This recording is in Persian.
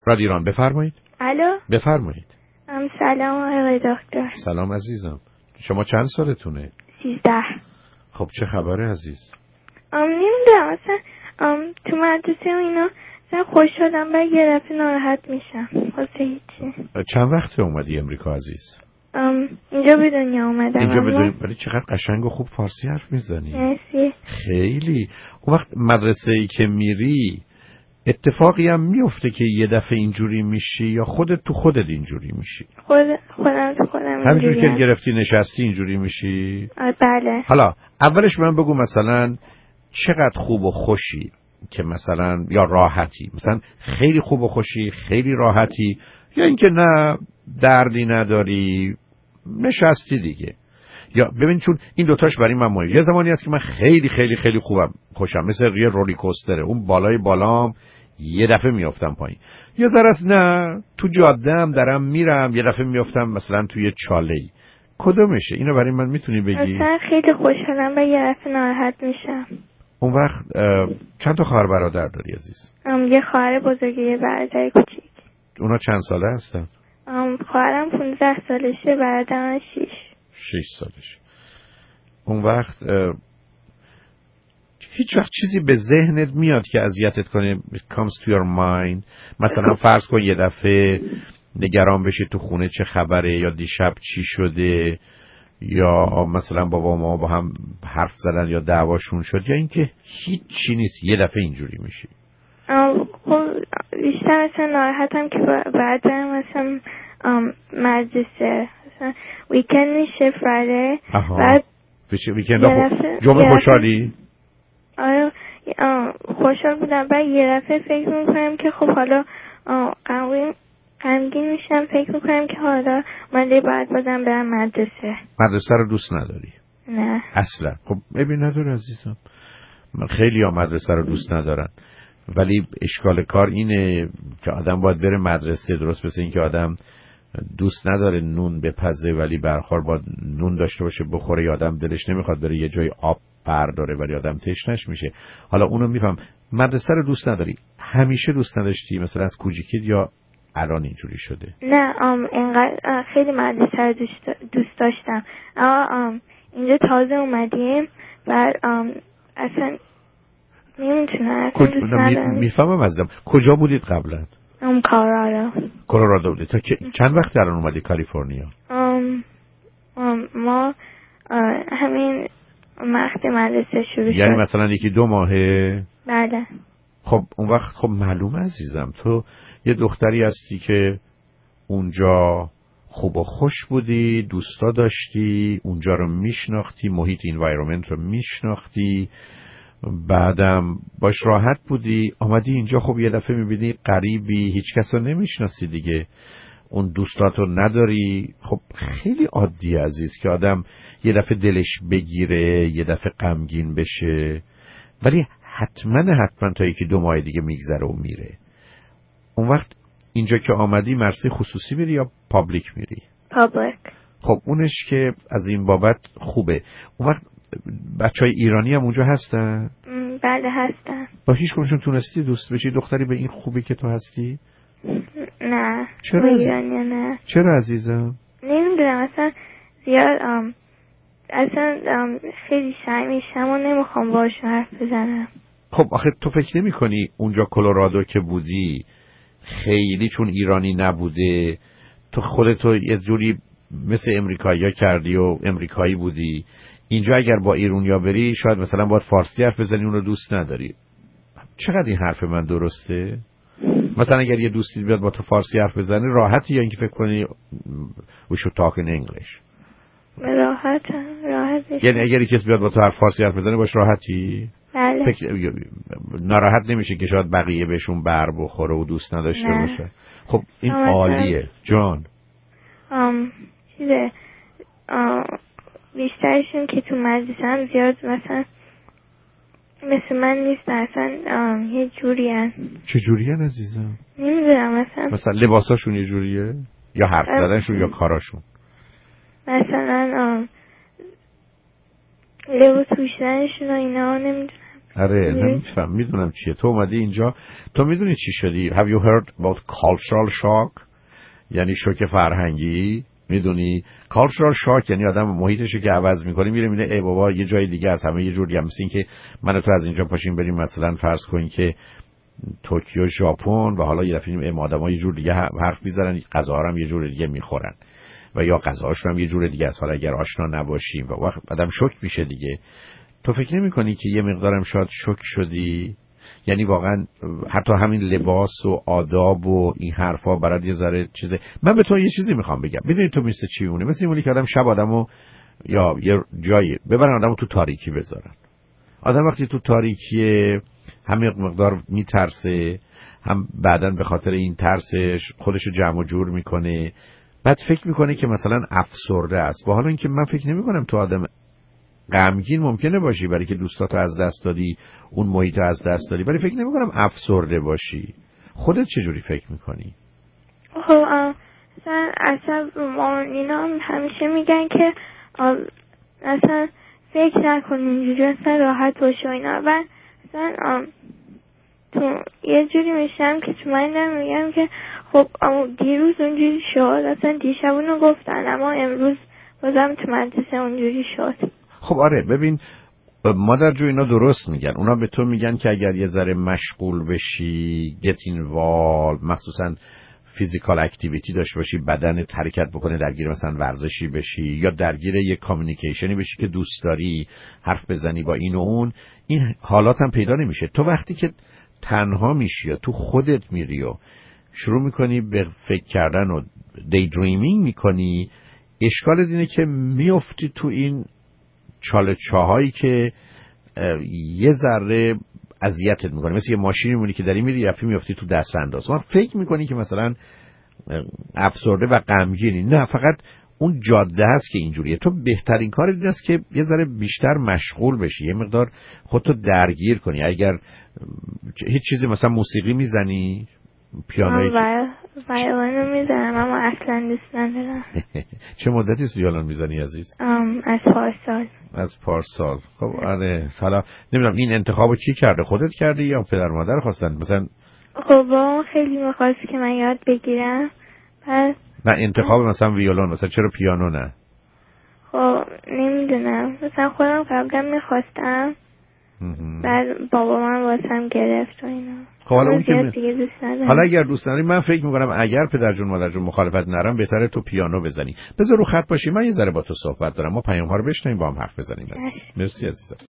رادیو ایران، بفرمایید. الو، بفرمایید. سلام آقای دکتر. سلام عزیزم. شما چند سالتونه؟ 13. خب چه خبره عزیز؟ نمیدونم اصلا تو مدرسه و اینا اصلا خوش شدم و یه دفعه ناراحت میشم واسه هیچی. چند وقته اومدی امریکا عزیز؟ اینجا به دنیا اومدم. اینجا به دنیا، ولی چقدر قشنگ و خوب فارسی حرف میزنی. مرسی. خیلی. اون وقت مدرسه ای که میری اتفاقی هم میفته که یه دفعه اینجوری میشی یا خودت تو خودت اینجوری میشی؟ خودم تو خودم همینجوری که گرفتی نشستی اینجوری میشی؟ بله. حالا اولش من بگو مثلا چقدر خوب و خوشی که مثلا یا راحتی، مثلا خیلی خوب و خوشی، خیلی راحتی، یا اینکه نه دردی نداری نشستی دیگه. یا ببین چون این دوتاش برای من مهمه. یه زمانی هست که من خیلی خیلی خیلی خوبم، خوشم، مثل یه رولی کوستره، اون بالای بالام یه دفعه میافتم پایین. یه ذره است نه تو جاده‌ام دارم میرم یه دفعه میافتم مثلا توی چاله‌ای. کدومشه؟ اینو برای من میتونی بگی؟ مثلا خیلی خوشحالم و یه دفعه ناراحت میشم. اون وقت چند تا خواهر برادر داری عزیز؟ یه خواهر بزرگ، یه برادر کوچیک. اونا چند ساله هستن؟ خواهرم 15 سالشه، برادرم 6 سالشه. اون وقت هیچ وقت چیزی به ذهنت میاد که اذیتت کنه؟ It comes to your mind. مثلا فرض کن یه دفعه نگران بشی تو خونه چه خبره، یا دیشب چی شده، یا مثلا بابا ما با هم حرف زدن یا دعواشون شد، یا اینکه هیچ چی نیست یه دفعه اینجوری میشی؟ خب بیشتر مثلا ناراحتم که بعد مثلا مدرسه مثلا ویکند میشه فرایده، بعد ویکند جمعه خوشحالی؟ آره خوشحال بودم، بعد یه دفعه فکر میکنم که خب حالا غمگین میشم، فکر میکنم که حالا من باید بازم برم مدرسه. مدرسه رو دوست نداری؟ نه اصلا. خب ببین نداره عزیزم، من خیلی ها مدرسه رو دوست ندارن، ولی اشکال کار اینه که آدم باید بره مدرسه. درست مثل این که آدم دوست نداره نون بپزه ولی برخور باید نون داشته باشه بخوره، یا آدم دلش نمیخواد بره یه جای آب برداره ولی آدم تشنش میشه. حالا اونو میفهم. مدرسه رو دوست نداری، همیشه دوست نداشتی مثلا از کوچیکید یا الان اینجوری شده؟ نه اینقدر خیلی مدرسه رو دوست داشتم، اما اینجا تازه اومدیم و اصلا نمیتونم میفهمم عزیزم. کجا بودید قبلا؟ کلرادو بودید. تا چند وقت الان اومدی کالیفرنیا؟ ما همین وقت مدرسه شروع شد. یعنی مثلا 1-2 ماهه؟ بله. خب اون وقت خب معلومه عزیزم تو یه دختری هستی که اونجا خوب و خوش بودی، دوستا داشتی، اونجا رو میشناختی، محیط انوایرمنت رو میشناختی، بعدم باش راحت بودی. آمدی اینجا خب یه دفعه میبینی غریبی، هیچ کس رو نمیشناسی دیگه، اون دوستاتو نداری. خب خیلی عادی عزیز که آدم یه دفعه دلش بگیره، یه دفعه غمگین بشه، ولی حتما تا 1-2 ماه دیگه میگذره و میره. اون وقت اینجا که آمدی مرسی خصوصی میری یا پابلیک میری؟ پابلیک. خب اونش که از این بابت خوبه. اون وقت بچهای ایرانی هم اونجا هستن؟ بله هستن. با هیچ کدومشون تونستی دوست بشی؟ دختری به این خوبی که تو هستی؟ نه. چرا ایرانی نه. چرا عزیزم؟ نمیدونم اصلا زیاد اصلا خیلی شای میشم و نمیخوام باشون حرف بزنم. خب آخه تو فکر نمی کنی اونجا کلرادو که بودی خیلی چون ایرانی نبوده تو خودتو یه جوری مثل امریکایی کردی و امریکایی بودی، اینجا اگر با ایرونیا بری شاید مثلا باید فارسی حرف بزنی، اون رو دوست نداری. چقدر این حرف من درسته؟ مثلا اگر یه دوستی بیاد با تو فارسی حرف بزنه راحتی، یا اینکه فکر کنی we should talk in English؟ راحت. یعنی اگر کسی بیاد با تو فارسی حرف بزنه باش راحتی؟ بله. ناراحت نمیشه که شاید بقیه بهشون بر بخوره و دوست نداشته باشه؟ خب این عالیه جان. چیزه بیشترشون که تو مدرسه هم زیاد مثلا مثل من نیست، اصلا یه جوری هن. چه جوری هن عزیزم؟ نمیدونم مثلا لباساشون یه جوریه یا حرف زدنشون یا کاراشون؟ مثلا لباس پوشیدنشون و اینا نمیدونم. آره نمیفهم، میدونم چیه. تو اومدی اینجا، تو میدونی چی شدی؟ Have you heard about cultural shock؟ یعنی شوک فرهنگی. میدونی cultural shock یعنی آدم محیطشو که عوض میکنه میره میبینه ای بابا یه جای دیگه از همه یه جور دیگه. مثل این که من تو از اینجا پاشیم بریم مثلا فرض کنین که توکیو ژاپن و حالا یه دفعه این آدم‌ها یه جور دیگه حرف میزنن، غذاها هم یه جور دیگه میخورن و یا غذاهاشون هم یه جور دیگه است. حالا اگر آشنا نباشیم و وقت آدم شوک میشه دیگه. تو فکر نمی‌کنی که یه مقدارم شاید شوک شدی؟ یعنی واقعا حتی همین لباس و آداب و این حرفا برات یه ذره چیزه. من به تو یه چیزی میخوام بگم. میدونی تو مثل چی مونه؟ مثل اینی که آدم شب آدمو یا یه جایی ببرن آدمو تو تاریکی بذارن. آدم وقتی تو تاریکی هم مقدار میترسه، هم بعداً به خاطر این ترسش خودشو جمع و جور میکنه، بعد فکر میکنه که مثلا افسرده است. با حالا اینکه من فکر نمیکنم تو آدم غمگین ممکنه باشی برای که دوستاتو از دست دادی، اون محیطو از دست دادی، ولی فکر نمیکنم افسرده باشی. خودت چجوری فکر میکنی؟ خب اصلا اینا همیشه میگن که اصلا فکر نکن اینجوری، اصلا راحت باشه و اینا. و اصلا تو یه جوری میشم که تو من میگم که خب دیروز اونجوری شد، اصلا دیشب اونو گفتن اما امروز بازم تو مدرسه اونجوری شد. خب آره ببین مادر جو اینا درست میگن. اونا به تو میگن که اگر یه ذره مشغول بشی، get involved، مخصوصا فیزیکال اکتیویتی داشته باشی، بدن حرکت بکنه، درگیر مثلا ورزشی بشی یا درگیر یه کامیونیکیشنی بشی که دوست داری، حرف بزنی با این و اون، این حالات هم پیدا نمیشه. تو وقتی که تنها میشی یا تو خودت میری و شروع میکنی به فکر کردن و دی دریمینگ میکنی، اشکال اینه که میافتی تو این چاله چاهایی که یه ذره اذیتت میکنه. مثل یه ماشینی مونی که داری میری یفی میافتی تو دست انداز. من فکر میکنی که مثلا افسرده و غمگینی، نه، فقط اون جاده هست که اینجوریه. تو بهترین کار این است که یه ذره بیشتر مشغول بشی، یه مقدار خودتو درگیر کنی. اگر هیچ چیزی مثلا موسیقی میزنی، پیانوی ویولن میزنم اما اصلا دوست ندارم. چه مدتی است ویولن میزنی عزیز؟ از پارسال. از پارسال. خب آره. حالا نمیدونم این انتخابو کی کرده؟ خودت کردی یا پدر مادر خواستن؟ مثلا خب با خیلی میخواست که من یاد بگیرم. پس نه انتخاب مثلا ویولن، مثلا چرا پیانو نه؟ خب نمیدونم، مثلا خودم قبلا میخواستم بعد بابا من واسم گرفت و اینا. خب حالا اون که حالا اگر دوست داری، من فکر میکنم اگر پدر جون مادر جون مخالفت نرم بهتره تو پیانو بزنی. بذار رو خط باشی، من یه ذره با تو صحبت دارم، ما پیام ها رو بشنویم با هم حرف بزنیم. مرسی عزیزم.